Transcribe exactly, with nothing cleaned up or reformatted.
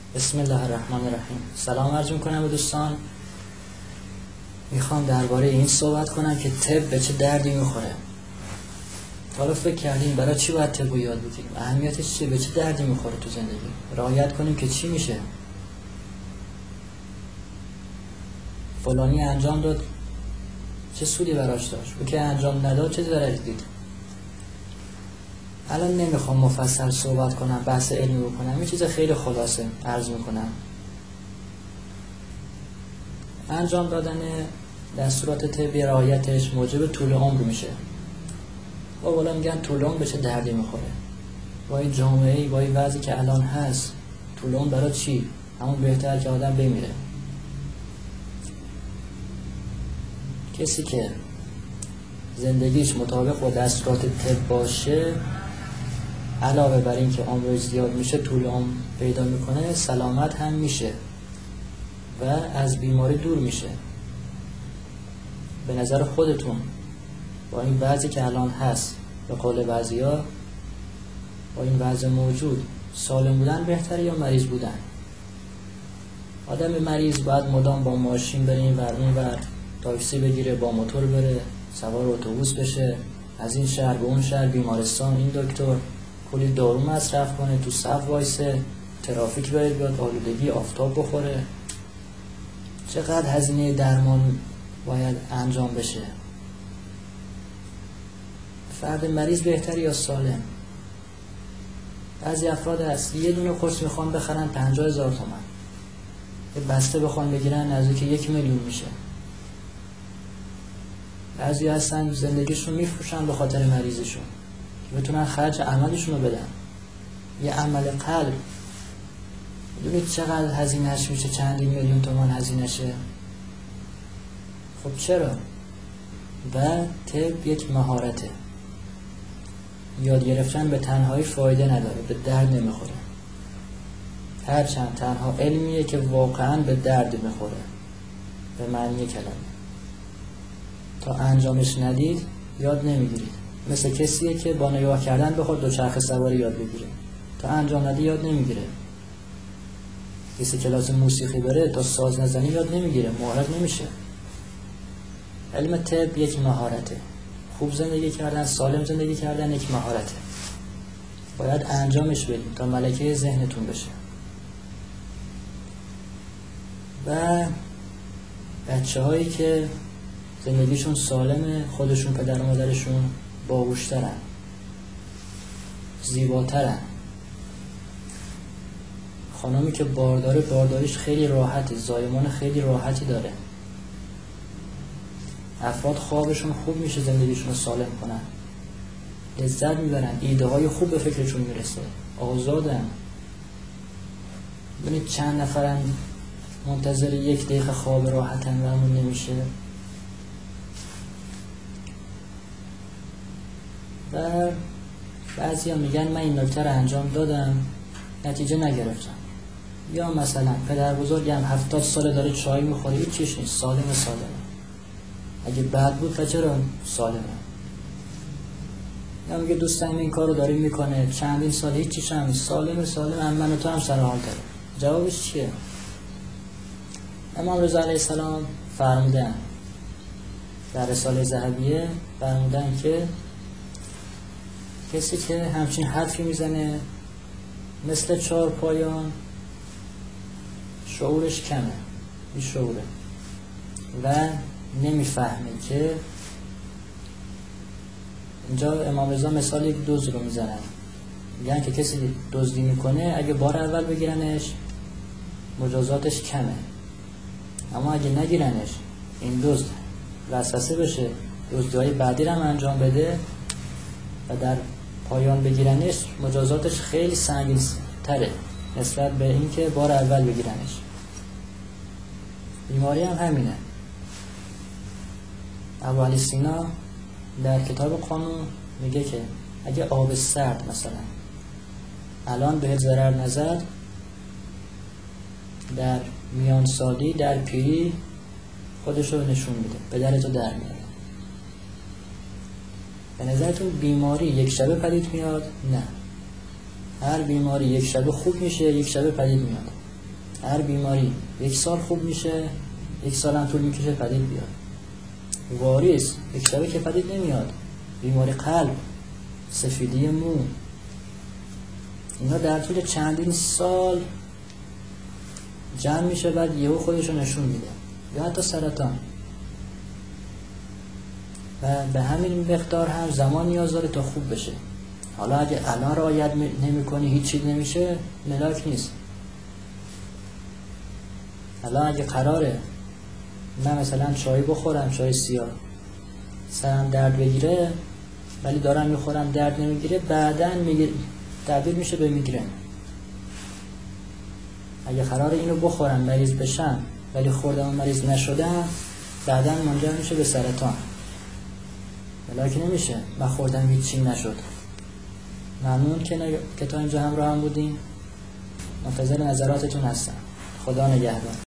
بسم الله الرحمن الرحیم. سلام عرض میکنم به دوستان. میخوام درباره این صحبت کنم که طب به چه دردی میخوره. حالا فکر کردیم برای چی باید طب رو یاد بگیریم؟ اهمیتش چیه؟ به چه دردی میخوره تو زندگی؟ رعایت کنیم که چی میشه؟ فلانی انجام داد چه سودی براش داشت؟ او که انجام نداد چه ضرری دید؟ الان نمیخوام مفصل صحبت کنم، بحث علمی بکنم، یه چیز خیلی خلاصه عرض میکنم. انجام دادن دستورات طبی رعایتش موجب طول عمر میشه. با بالا میگن طول عمر به چه دردی میخوره؟ با این جامعه، با این وضعی که الان هست، طول عمر برای چی؟ همون بهتر که آدم بمیره. کسی که زندگیش مطابق با دستورات طب باشه، علاوه بر این که عمرش زیاد میشه، طول عمر پیدا میکنه، سلامت هم میشه و از بیماری دور میشه. به نظر خودتون با این وضعی که الان هست، به قول بعضیا، با این وضع موجود، سالم بودن بهتره یا مریض بودن؟ آدم مریض باید مدام با ماشین بره این ور اون ور، تاکسی بگیره، با موتور بره، سوار اتوبوس بشه، از این شهر به اون شهر، بیمارستان، این دکتر، کلی دارو مصرف کنه، تو صف وایسه، ترافیک بره بیاد، آلودگی، آفتاب بخوره. چقدر هزینه درمان باید انجام بشه؟ فرد مریض بهتر یا سالم؟ بعضی افراد هست یه دونه قرص میخوان بخرن پنجاه هزار تومن، یه بسته بخوان بگیرن نزدیک یک میلیون میشه. بعضی هستن زندگیشون میفروشن به خاطر مریضشون که بتونن خرج عملشون رو بدن. یه عمل قلب میدونید چقدر هزینهش میشه؟ چندین میلیون تومان هزینهشه. خب چرا؟ و طب یک مهارته. یاد گرفتن به تنهایی فایده نداره، به درد نمیخوره. هرچند تنها علمیه که واقعا به درد میخوره به معنی کلمه. تا انجامش ندید یاد نمیگیرید. مثل کسیه که با نگاه کردن بخواد دوچرخه سواری یاد بگیره، تا انجام ندید یاد نمیگیره. کسی کلاس موسیقی بره تا ساز نزنی یاد نمیگیره، مهارت نمیشه. علم طب یک مهارته. خوب زندگی کردن، سالم زندگی کردن یک مهارته. باید انجامش بدید تا ملکه ذهنتون بشه. و بچه هایی که زندگیشون سالمه، خودشون، پدر و مادرشون باهوشترن، زیباترن. خانمی که بارداره، بارداریش خیلی راحته، زایمان خیلی راحتی داره. افراد خوابشون خوب میشه، زندگیشون رو سالم کنن، لذت میبرن، ایده های خوب به فکرشون میرسه، آزادن. ببینید چند نفرن منتظر یک دقیقه خواب راحتن و همون نمیشه. و بعضی ها میگن من این نکته رو انجام دادم نتیجه نگرفتم. یا مثلا پدر بزرگم هفتاد ساله داره چای میخوره، هیچ چیش نیست، سالمه سالمه. اگه بد بود چرا سالمه؟ یا میگه دوستم این کار رو داره میکنه چندین سال هیچ چیش هم نیست، سالمه سالمه، هم من و تو هم سر حال داره. جوابش چیه؟ امام رضا علیه السلام فرمودن در رساله ذهبیه، فرمودن که کسی که همچین حرفی میزنه مثل چهار پایان، شعورش کمه، بی شعوره و نمیفهمه که اینجا امام رضا مثال یک دزد رو میزنن. میگن که کسی دزدی میکنه اگه بار اول بگیرنش مجازاتش کمه، اما اگه نگیرنش این دزد وسوسه بشه، دزدی‌های بعدی رو هم انجام بده و در پایان بگیرنش مجازاتش خیلی سنگین تره نسبت به این که بار اول بگیرنش. بیماری هم همینه. ابو علی سینا در کتاب قانون میگه که اگه آب سرد مثلا الان بهت ضرر نزد، در میان سالی، در پیری خودش رو نشون میده، به درتو در میاره. به نظرتون بیماری یک شبه پدید میاد؟ نه. هر بیماری یک شبه خوب میشه، یک شبه پدید میاد. هر بیماری یک سال خوب میشه، یک سال هم طول میکشه پدید بیاد. واریس یک شبه که پدید نمیاد. بیماری قلب، سفیدی مو، اینا در طول چندین سال جمع میشه بعد یهو خودشو نشون میده. یا حتی سرطان. و به همین مقدار هم زمان نیاز داره تا خوب بشه. حالا اگه الان رعایت نمی کنی هیچ چیز نمیشه، ملاک نیست. الان اگه قراره من مثلا چای بخورم، چای سیاه، سرم درد بگیره ولی دارم میخورم درد نمیگیره، بعداً میگه تبدیل میشه به میگرن. اگه قراره اینو بخورم مریض بشم ولی خوردم و مریض نشدم، بعداً منجر میشه به سرطان. ملاک نمیشه من خوردم هیچی نشد. ممنون که, نگ... که تا اینجا همراه هم بودین. منتظر نظراتتون هستم. خدا نگهدار.